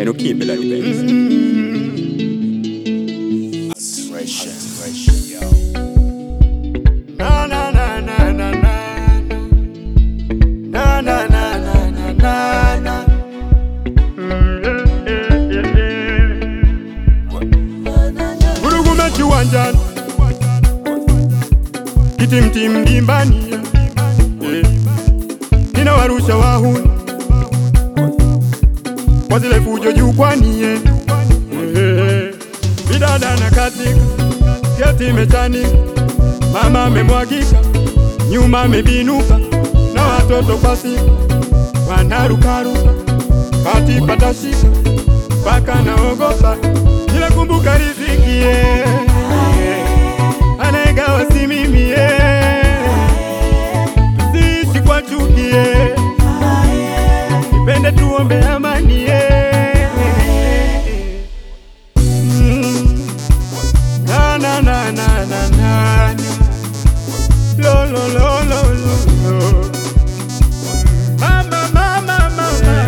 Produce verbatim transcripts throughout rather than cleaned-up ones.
Eno Kimela Benz. Na na na na na na na na na na na na. Vurugu kiwanjani, kitimtim dimbani, ninawarusha wahuni kwa zile fujo jukwani, bidada na katika sketi imechanika, mama amemwagika, nyuma amebinuka, na watoto kwa siku wanarukaruka, kati patashika paka naogopa, ila kumbuka riziki anayegawa si mimi, tusiishi kwa chuki, nipende tuombe amani. Na na na na na na lo lo lo lo lo mama mama mama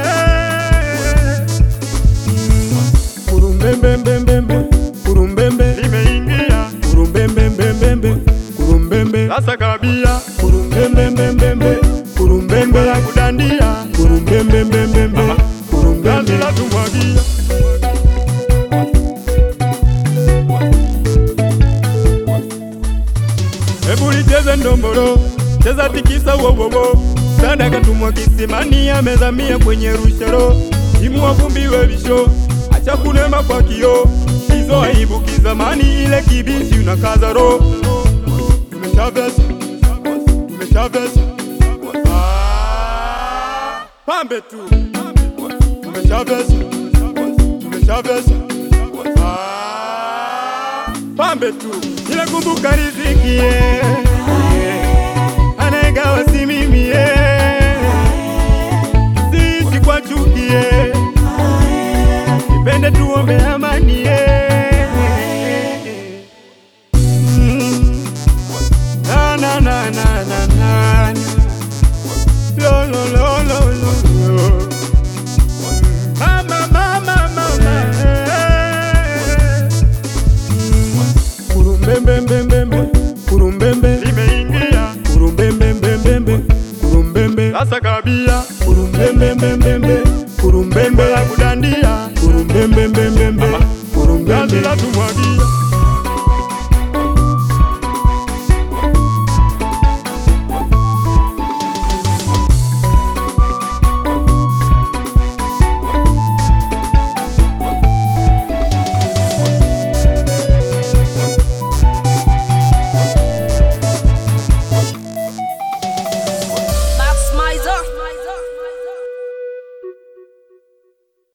kurumbembe mbembe kurumbembe limeingia kurumbembe mbembe kurumbembe sasa kabia kurumbembe mbembe kurumbembe la kudandia kurumbembe mbembe kurumbembe la tumwagia. Ebu licheze ndombolo, cheza tikisa wowowo, sada katumwa kisimani amezamia kwenye rushero, timu wavumbiwe visho, acha kunema kwa kio, hizo aibu kizamani ile kibisi unakaza ro. Tumeshavesha, tumeshavesha, ah, pambe tu. Tumeshavesha, tumeshavesha, ah, pambe tu. Ila kumbuka riziki anayegawa si mimi, siishi kwa chuki, nipende tuombe amani. Na na na na na na lo lo lo lo lo mama mama mama kurumbembe mbembe kurumbembe limeingia kurumbembe mbembe kurumbembe sasa kabia kurumbembe mbembe